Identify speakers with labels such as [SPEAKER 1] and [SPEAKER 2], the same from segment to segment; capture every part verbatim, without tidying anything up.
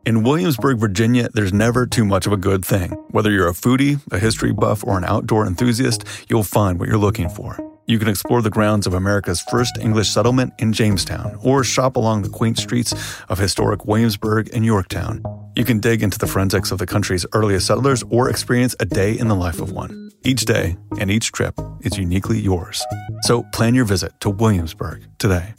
[SPEAKER 1] In Williamsburg, Virginia, there's never too much of a good thing. Whether you're a foodie, a history buff, or an outdoor enthusiast, you'll find what you're looking for. You can explore the grounds of America's first English settlement in Jamestown, or shop along the quaint streets of historic Williamsburg and Yorktown. You can dig into the forensics of the country's earliest settlers or experience a day in the life of one. Each day and each trip is uniquely yours. So plan your visit to Williamsburg today.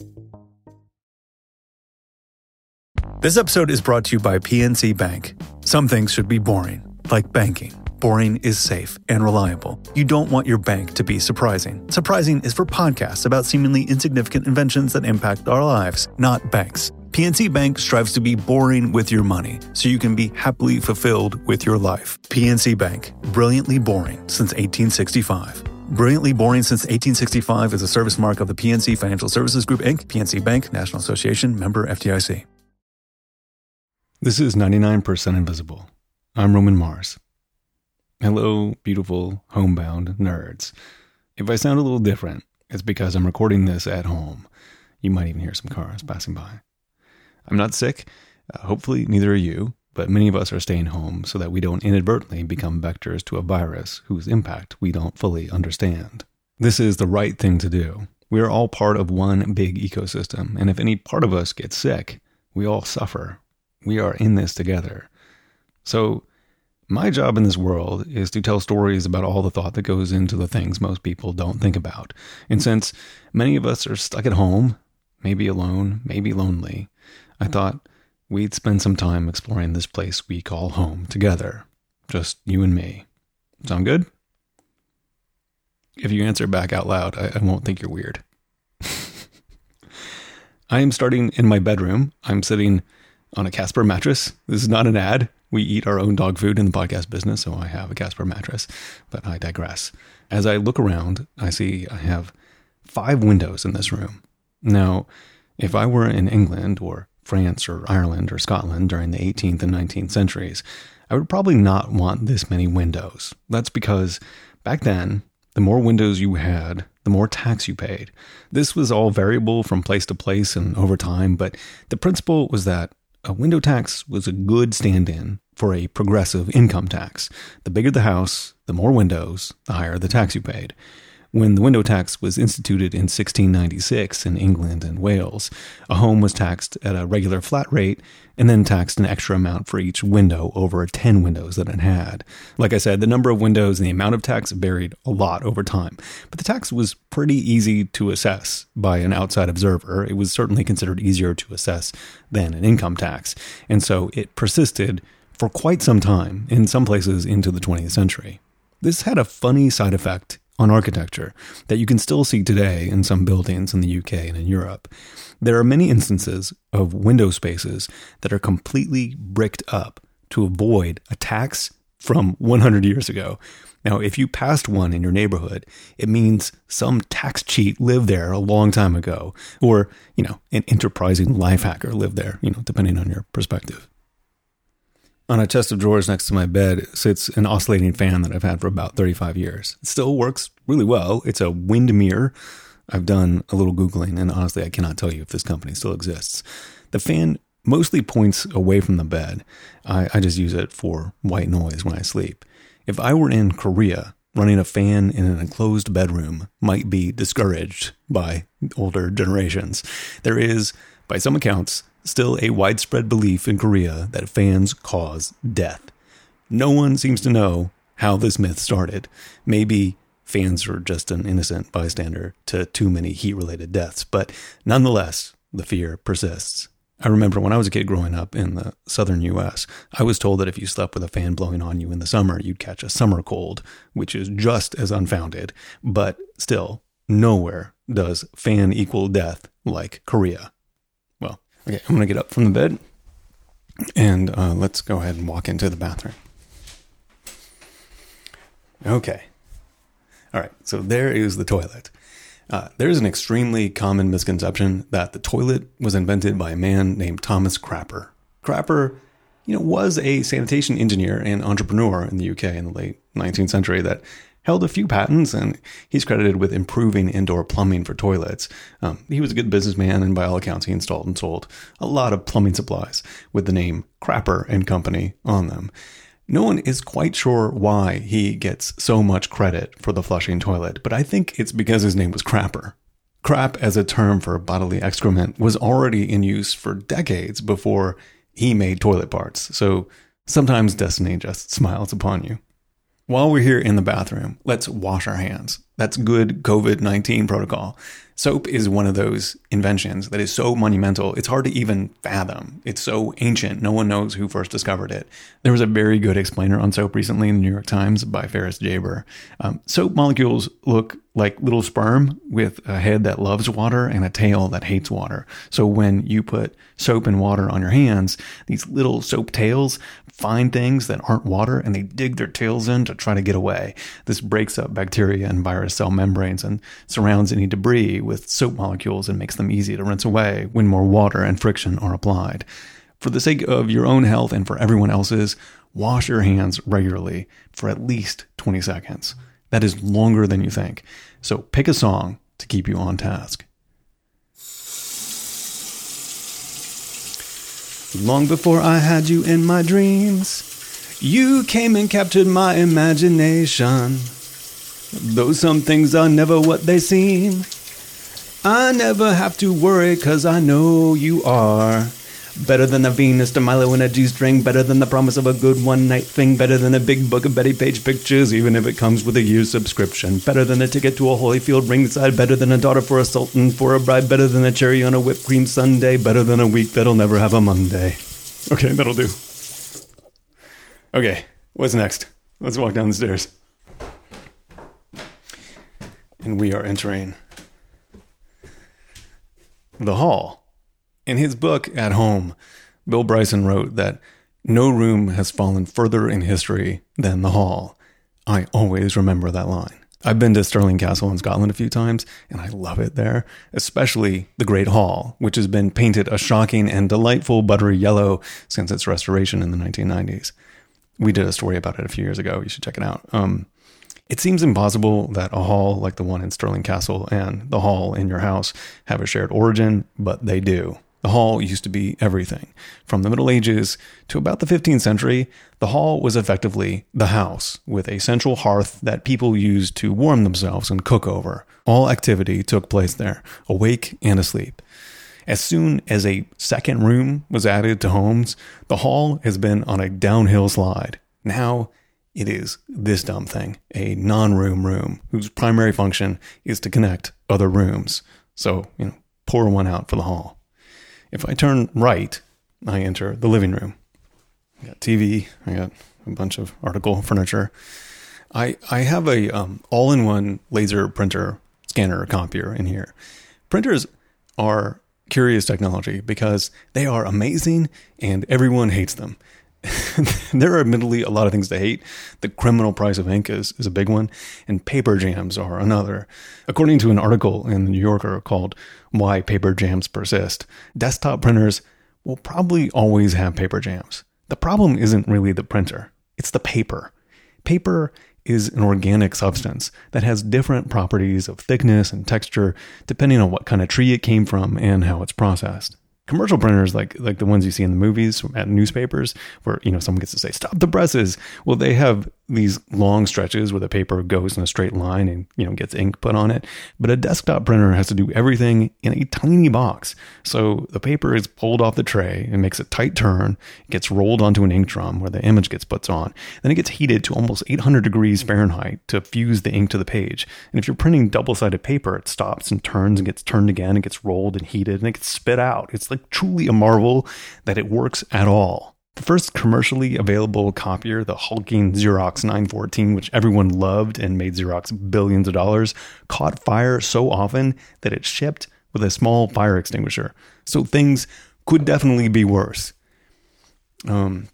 [SPEAKER 1] This episode is brought to you by P N C Bank. Some things should be boring, like banking. Boring is safe and reliable. You don't want your bank to be surprising. Surprising is for podcasts about seemingly insignificant inventions that impact our lives, not banks. P N C Bank strives to be boring with your money, so you can be happily fulfilled with your life. P N C Bank, brilliantly boring since eighteen sixty-five. Brilliantly Boring Since eighteen sixty-five is a service mark of the P N C Financial Services Group, Incorporated. P N C Bank, National Association, member F D I C. This is ninety-nine percent Invisible. I'm Roman Mars. Hello, beautiful homebound nerds. If I sound a little different, it's because I'm recording this at home. You might even hear some cars passing by. I'm not sick. Uh, hopefully neither are you, but many of us are staying home so that we don't inadvertently become vectors to a virus whose impact we don't fully understand. This is the right thing to do. We are all part of one big ecosystem, and if any part of us gets sick, we all suffer. We are in this together. So my job in this world is to tell stories about all the thought that goes into the things most people don't think about. And since many of us are stuck at home, maybe alone, maybe lonely, I thought we'd spend some time exploring this place we call home together. Just you and me. Sound good? If you answer back out loud, I, I won't think you're weird. I am starting in my bedroom. I'm sitting on a Casper mattress. This is not an ad. We eat our own dog food in the podcast business, so I have a Casper mattress, but I digress. As I look around, I see I have five windows in this room. Now, if I were in England or France or Ireland or Scotland during the eighteenth and nineteenth centuries, I would probably not want this many windows. That's because back then, the more windows you had, the more tax you paid. This was all variable from place to place and over time, but the principle was that a window tax was a good stand-in for a progressive income tax. The bigger the house, the more windows, the higher the tax you paid. When the window tax was instituted in sixteen ninety-six in England and Wales, a home was taxed at a regular flat rate and then taxed an extra amount for each window over ten windows that it had. Like I said, the number of windows and the amount of tax varied a lot over time, but the tax was pretty easy to assess by an outside observer. It was certainly considered easier to assess than an income tax, and so it persisted for quite some time, in some places into the twentieth century. This had a funny side effect on architecture that you can still see today in some buildings in the U K and in Europe. There are many instances of window spaces that are completely bricked up to avoid a tax from one hundred years ago. Now, if you passed one in your neighborhood, it means some tax cheat lived there a long time ago, or, you know, an enterprising life hacker lived there, you know, depending on your perspective. On a chest of drawers next to my bed sits an oscillating fan that I've had for about thirty-five years. It still works really well. It's a Windmere. I've done a little Googling, and honestly, I cannot tell you if this company still exists. The fan mostly points away from the bed. I, I just use it for white noise when I sleep. If I were in Korea, running a fan in an enclosed bedroom might be discouraged by older generations. There is, by some accounts, still a widespread belief in Korea that fans cause death. No one seems to know how this myth started. Maybe fans are just an innocent bystander to too many heat-related deaths, but nonetheless, the fear persists. I remember when I was a kid growing up in the southern U S, I was told that if you slept with a fan blowing on you in the summer, you'd catch a summer cold, which is just as unfounded, but still, nowhere does fan equal death like Korea. Well, okay, I'm going to get up from the bed and uh, let's go ahead and walk into the bathroom. Okay. All right, so there is the toilet. Uh, there's an extremely common misconception that the toilet was invented by a man named Thomas Crapper. Crapper, you know, was a sanitation engineer and entrepreneur in the U K in the late nineteenth century that held a few patents, and he's credited with improving indoor plumbing for toilets. Um, he was a good businessman, and by all accounts, he installed and sold a lot of plumbing supplies with the name Crapper and Company on them. No one is quite sure why he gets so much credit for the flushing toilet, but I think it's because his name was Crapper. Crap as a term for bodily excrement was already in use for decades before he made toilet parts, so sometimes destiny just smiles upon you. While we're here in the bathroom, let's wash our hands. That's good COVID nineteen protocol. Soap is one of those inventions that is so monumental, it's hard to even fathom. It's so ancient, no one knows who first discovered it. There was a very good explainer on soap recently in the New York Times by Ferris Jaber. Um, soap molecules look like little sperm with a head that loves water and a tail that hates water. So when you put soap and water on your hands, these little soap tails find things that aren't water and they dig their tails in to try to get away. This breaks up bacteria and virus cell membranes and surrounds any debris with soap molecules and makes them easy to rinse away when more water and friction are applied. For the sake of your own health and for everyone else's, wash your hands regularly for at least twenty seconds. That is longer than you think. So pick a song to keep you on task. Long before I had you in my dreams, you came and captured my imagination. Though some things are never what they seem, I never have to worry 'cause I know you are. Better than a Venus de Milo in a G-string, better than the promise of a good one-night thing, better than a big book of Betty Page pictures, even if it comes with a year's subscription, better than a ticket to a Holyfield ringside, better than a daughter for a sultan for a bride, better than a cherry on a whipped cream sundae, better than a week that'll never have a Monday. Okay, that'll do. Okay, what's next? Let's walk down the stairs. And we are entering the hall. In his book, At Home, Bill Bryson wrote that no room has fallen further in history than the hall. I always remember that line. I've been to Stirling Castle in Scotland a few times, and I love it there, especially the Great Hall, which has been painted a shocking and delightful buttery yellow since its restoration in the nineteen nineties. We did a story about it a few years ago. You should check it out. Um, it seems impossible that a hall like the one in Stirling Castle and the hall in your house have a shared origin, but they do. The hall used to be everything. From the Middle Ages to about the fifteenth century, the hall was effectively the house, with a central hearth that people used to warm themselves and cook over. All activity took place there, awake and asleep. As soon as a second room was added to homes, the hall has been on a downhill slide. Now it is this dumb thing, a non-room room, whose primary function is to connect other rooms. So, you know, pour one out for the hall. If I turn right, I enter the living room. I got T V. I got a bunch of article furniture. I I have a um, all-in-one laser printer scanner copier in here. Printers are curious technology because they are amazing and everyone hates them. There are admittedly a lot of things to hate. The criminal price of ink is, is a big one, and paper jams are another. According to an article in the New Yorker called Why Paper Jams Persist, desktop printers will probably always have paper jams. The problem isn't really the printer, it's the paper. Paper is an organic substance that has different properties of thickness and texture depending on what kind of tree it came from and how it's processed. Commercial printers, like like the ones you see in the movies at newspapers, where, you know, someone gets to say, "Stop the presses." Well, they have these long stretches where the paper goes in a straight line and, you know, gets ink put on it. But a desktop printer has to do everything in a tiny box. So the paper is pulled off the tray and makes a tight turn. It gets rolled onto an ink drum where the image gets put on. Then it gets heated to almost eight hundred degrees Fahrenheit to fuse the ink to the page. And if you're printing double-sided paper, it stops and turns and gets turned again. It gets rolled and heated and it gets spit out. It's like truly a marvel that it works at all. The first commercially available copier, the hulking Xerox nine fourteen, which everyone loved and made Xerox billions of dollars, caught fire so often that it shipped with a small fire extinguisher. So things could definitely be worse. Um,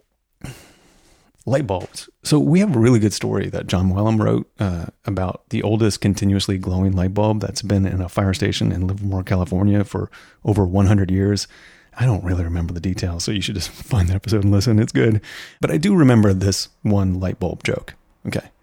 [SPEAKER 1] light bulbs. So we have a really good story that John Wellham wrote uh, about the oldest continuously glowing light bulb that's been in a fire station in Livermore, California for over one hundred years. I don't really remember the details, so you should just find the episode and listen. It's good. But I do remember this one light bulb joke. Okay.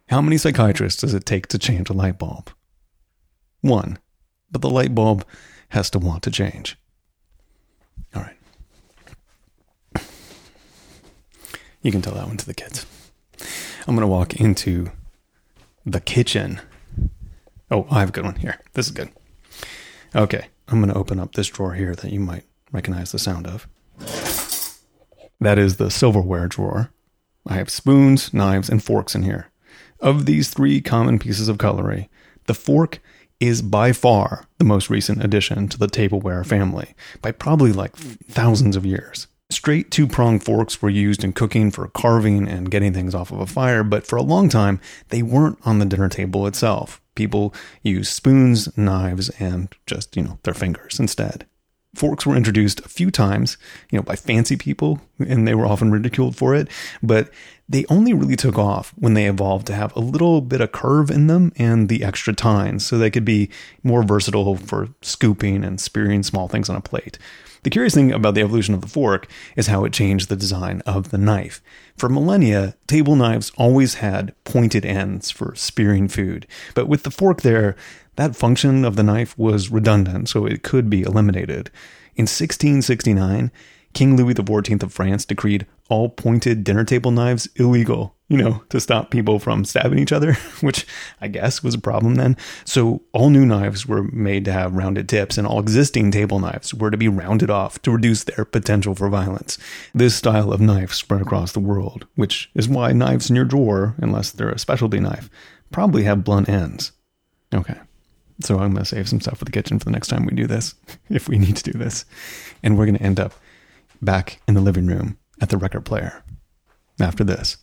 [SPEAKER 1] How many psychiatrists does it take to change a light bulb? One. But the light bulb has to want to change. All right. You can tell that one to the kids. I'm going to walk into the kitchen. Oh, I have a good one here. This is good. Okay. I'm going to open up this drawer here that you might recognize the sound of. That is the silverware drawer. I have spoons, knives, and forks in here. Of these three common pieces of cutlery, the fork is by far the most recent addition to the tableware family, by probably like thousands of years. Straight two-pronged forks were used in cooking for carving and getting things off of a fire, but for a long time, they weren't on the dinner table itself. People used spoons, knives, and just, you know, their fingers instead. Forks were introduced a few times, you know, by fancy people, and they were often ridiculed for it, but they only really took off when they evolved to have a little bit of curve in them and the extra tines, so they could be more versatile for scooping and spearing small things on a plate. The curious thing about the evolution of the fork is how it changed the design of the knife. For millennia, table knives always had pointed ends for spearing food, but with the fork there, that function of the knife was redundant, so it could be eliminated. In sixteen sixty-nine, King Louis the fourteenth of France decreed all pointed dinner table knives illegal, you know, to stop people from stabbing each other, which I guess was a problem then. So all new knives were made to have rounded tips, and all existing table knives were to be rounded off to reduce their potential for violence. This style of knife spread across the world, which is why knives in your drawer, unless they're a specialty knife, probably have blunt ends. Okay. So I'm going to save some stuff for the kitchen for the next time we do this, if we need to do this. And we're going to end up back in the living room at the record player after this.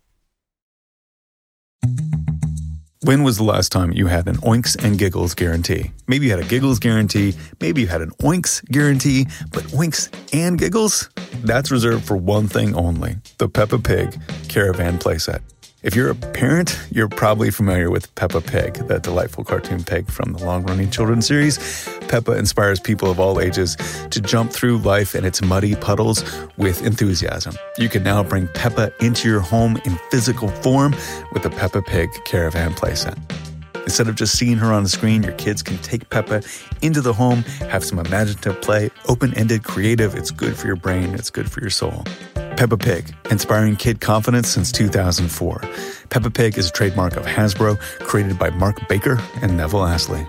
[SPEAKER 1] When was the last time you had an Oinks and Giggles guarantee? Maybe you had a Giggles guarantee, maybe you had an Oinks guarantee, but Oinks and Giggles? That's reserved for one thing only, the Peppa Pig Caravan playset. If you're a parent, you're probably familiar with Peppa Pig, that delightful cartoon pig from the long-running children's series. Peppa inspires people of all ages to jump through life and its muddy puddles with enthusiasm. You can now bring Peppa into your home in physical form with the Peppa Pig Caravan playset. Instead of just seeing her on the screen, your kids can take Peppa into the home, have some imaginative play, open-ended, creative. It's good for your brain. It's good for your soul. Peppa Pig, inspiring kid confidence since two thousand four. Peppa Pig is a trademark of Hasbro, created by Mark Baker and Neville Astley.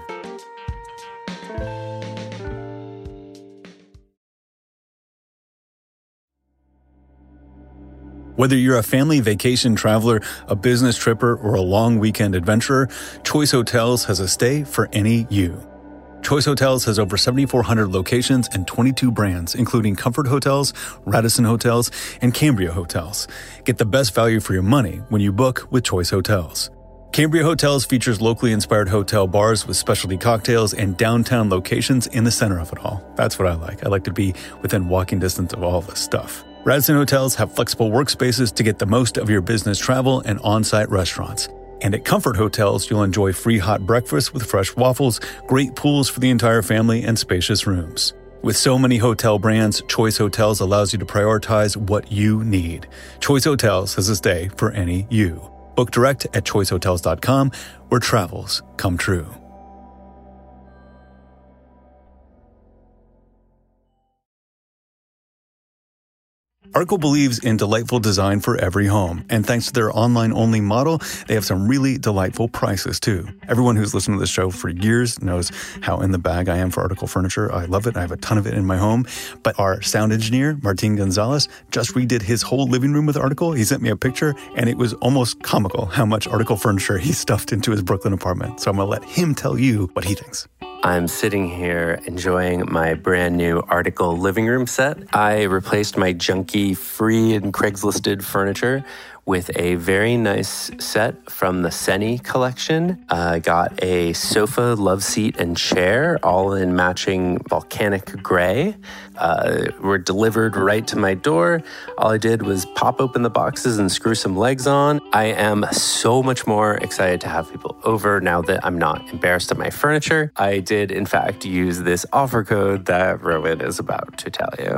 [SPEAKER 1] Whether you're a family vacation traveler, a business tripper, or a long weekend adventurer, Choice Hotels has a stay for any you. Choice Hotels has over seventy-four hundred locations and twenty-two brands, including Comfort Hotels, Radisson Hotels, and Cambria Hotels. Get the best value for your money when you book with Choice Hotels. Cambria Hotels features locally inspired hotel bars with specialty cocktails and downtown locations in the center of it all. That's what I like. I like to be within walking distance of all this stuff. Radisson Hotels have flexible workspaces to get the most of your business travel and on-site restaurants. And at Comfort Hotels, you'll enjoy free hot breakfast with fresh waffles, great pools for the entire family, and spacious rooms. With so many hotel brands, Choice Hotels allows you to prioritize what you need. Choice Hotels has a stay for any you. Book direct at choice hotels dot com, where travels come true. Arco believes in delightful design for every home, and thanks to their online-only model, they have some really delightful prices, too. Everyone who's listened to this show for years knows how in the bag I am for Article furniture. I love it. I have a ton of it in my home. But our sound engineer, Martin Gonzalez, just redid his whole living room with Article. He sent me a picture, and it was almost comical how much Article furniture he stuffed into his Brooklyn apartment. So I'm going to let him tell you what he thinks.
[SPEAKER 2] I'm sitting here enjoying my brand new Article living room set. I replaced my junky free and Craigslisted furniture with a very nice set from the Seni collection. I uh, got a sofa, love seat, and chair, all in matching volcanic gray. Uh, were delivered right to my door. All I did was pop open the boxes and screw some legs on. I am so much more excited to have people over now that I'm not embarrassed of my furniture. I did, in fact, use this offer code that Rowan is about to tell you.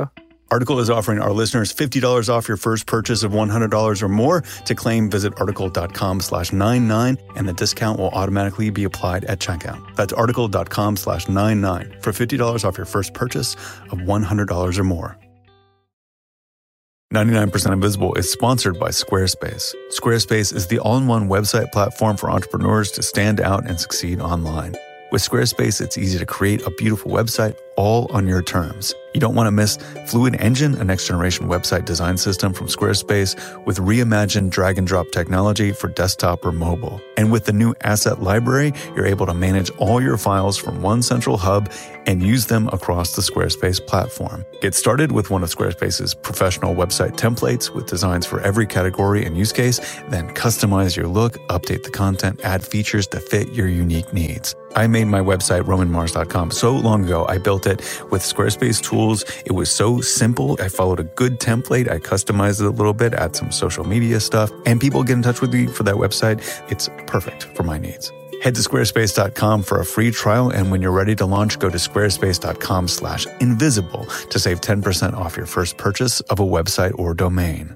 [SPEAKER 1] Article is offering our listeners fifty dollars off your first purchase of one hundred dollars or more. To claim, visit article.com slash 99, and the discount will automatically be applied at checkout. That's article.com slash 99 for fifty dollars off your first purchase of one hundred dollars or more. ninety-nine percent Invisible is sponsored by Squarespace. Squarespace is the all-in-one website platform for entrepreneurs to stand out and succeed online. With Squarespace, it's easy to create a beautiful website all on your terms. You don't want to miss Fluid Engine, a next-generation website design system from Squarespace with reimagined drag-and-drop technology for desktop or mobile. And with the new Asset Library, you're able to manage all your files from one central hub and use them across the Squarespace platform. Get started with one of Squarespace's professional website templates with designs for every category and use case, then customize your look, update the content, add features to fit your unique needs. I made my website, roman mars dot com, so long ago. I built it with Squarespace tools. It was so simple. I followed a good template. I customized it a little bit, add some social media stuff, and people get in touch with me for that website. It's perfect for my needs. Head to squarespace dot com for a free trial, and when you're ready to launch, go to squarespace.com slash invisible to save ten percent off your first purchase of a website or domain.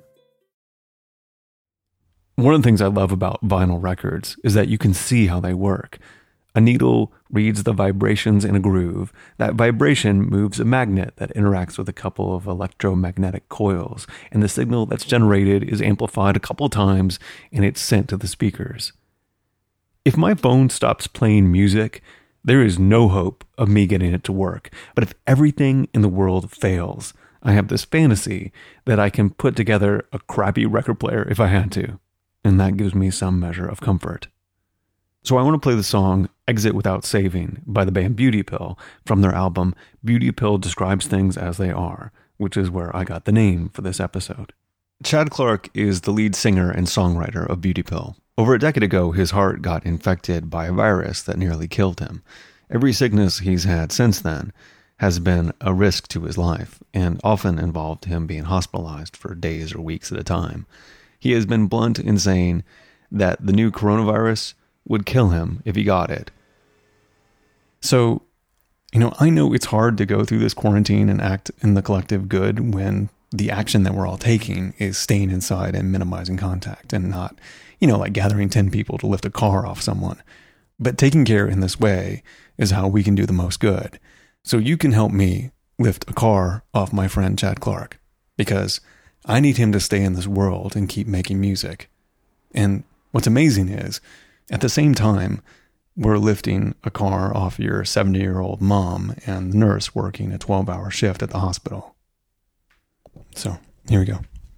[SPEAKER 3] One of the things I love about vinyl records is that you can see how they work. A needle reads the vibrations in a groove. That vibration moves a magnet that interacts with a couple of electromagnetic coils, and the signal that's generated is amplified a couple times and it's sent to the speakers. If my phone stops playing music, there is no hope of me getting it to work. But if everything in the world fails, I have this fantasy that I can put together a crappy record player if I had to, and that gives me some measure of comfort. So I want to play the song Exit Without Saving by the band Beauty Pill from their album Beauty Pill Describes Things as They Are, which is where I got the name for this episode. Chad Clark is the lead singer and songwriter of Beauty Pill. Over a decade ago, his heart got infected by a virus that nearly killed him. Every sickness he's had since then has been a risk to his life and often involved him being hospitalized for days or weeks at a time. He has been blunt in saying that the new coronavirus would kill him if he got it. So, you know, I know it's hard to go through this quarantine and act in the collective good when the action that we're all taking is staying inside and minimizing contact and not, you know, like gathering ten people to lift a car off someone. But taking care in this way is how we can do the most good. So you can help me lift a car off my friend Chad Clark, because I need him to stay in this world and keep making music. And what's amazing is, at the same time, we're lifting a car off your seventy-year-old mom and the nurse working a twelve-hour shift at the hospital. So, here we go.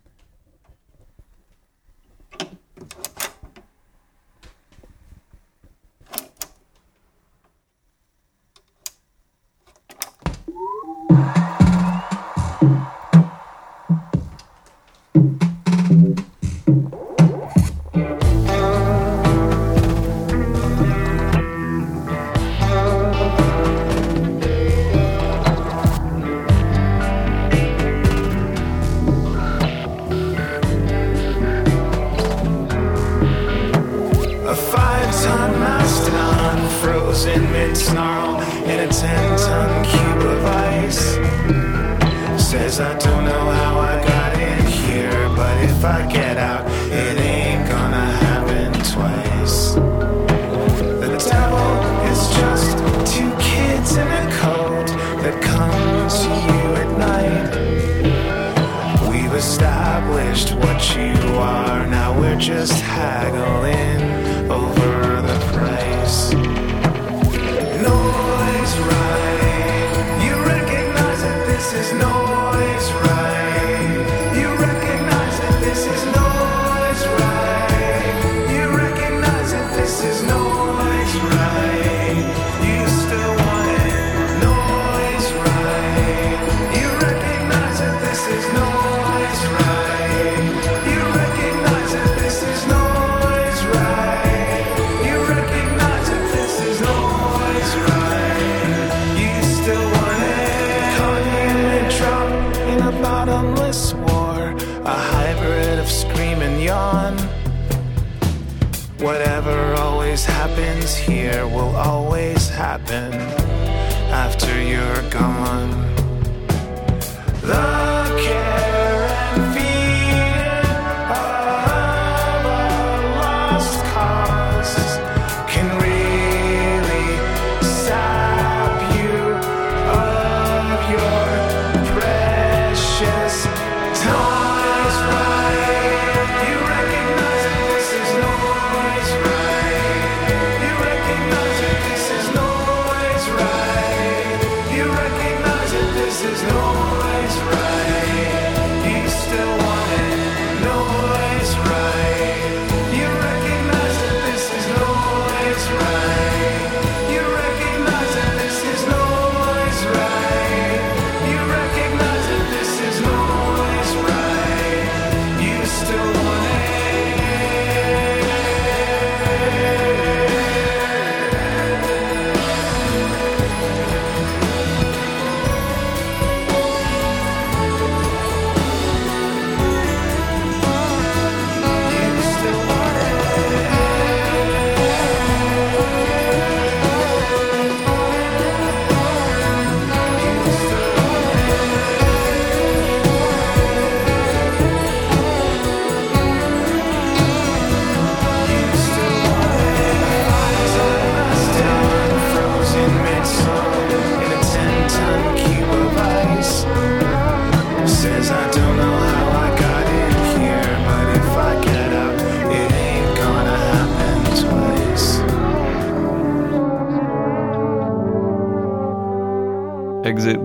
[SPEAKER 4] Whatever always happens here will always happen after you're gone. The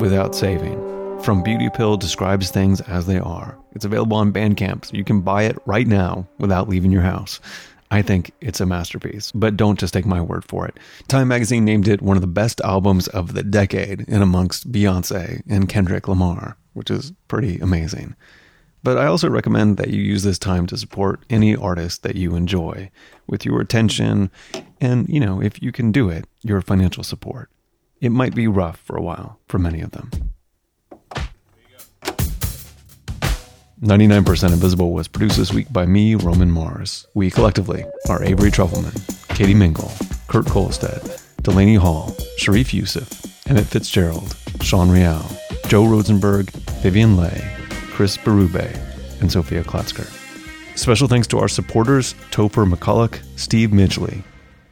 [SPEAKER 3] without saving. From Beauty Pill describes things as they are. It's available on Bandcamp, so you can buy it right now without leaving your house. I think it's a masterpiece, but don't just take my word for it. Time magazine named it one of the best albums of the decade in amongst Beyonce and Kendrick Lamar, which is pretty amazing. But I also recommend that you use this time to support any artist that you enjoy with your attention and, you know, if you can do it, your financial support. It might be rough for a while for many of them. ninety-nine percent Invisible was produced this week by me, Roman Mars. We collectively are Avery Trufelman, Katie Mingle, Kurt Kolstad, Delaney Hall, Sharif Youssef, Emmett Fitzgerald, Sean Real, Joe Rosenberg, Vivian Leigh, Chris Berube, and Sophia Klatzker. Special thanks to our supporters, Topher McCulloch, Steve Midgley.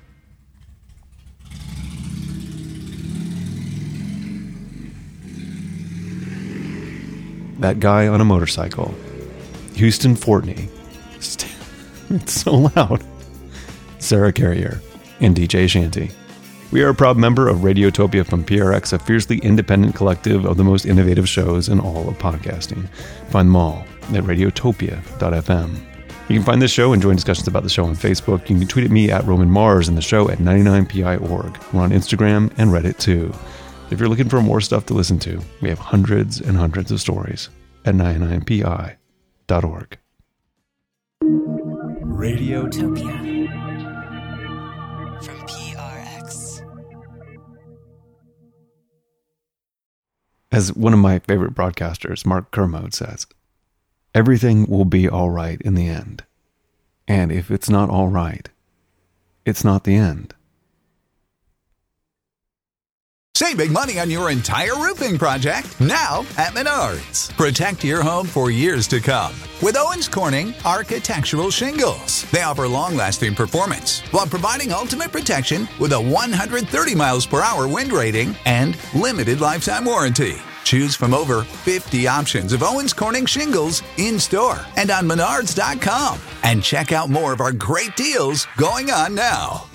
[SPEAKER 3] That guy on a motorcycle, Houston Fortney, it's so loud, Sarah Carrier, and D J Shanty. We are a proud member of Radiotopia from P R X, a fiercely independent collective of the most innovative shows in all of podcasting. Find them all at radiotopia dot f m. You can find this show and join discussions about the show on Facebook. You can tweet at me at Roman Mars and the show at ninety-nine P I dot org. We're on Instagram and Reddit too. If you're looking for more stuff to listen to, we have hundreds and hundreds of stories at ninety-nine P I dot org.
[SPEAKER 5] Radiotopia from P R X.
[SPEAKER 3] As one of my favorite broadcasters, Mark Kermode, says, everything will be all right in the end. And if it's not all right, it's not the end.
[SPEAKER 6] Save big money on your entire roofing project now at Menards. Protect your home for years to come with Owens Corning Architectural Shingles. They offer long-lasting performance while providing ultimate protection with a one hundred thirty miles per hour wind rating and limited lifetime warranty. Choose from over fifty options of Owens Corning shingles in-store and on menards dot com. And check out more of our great deals going on now.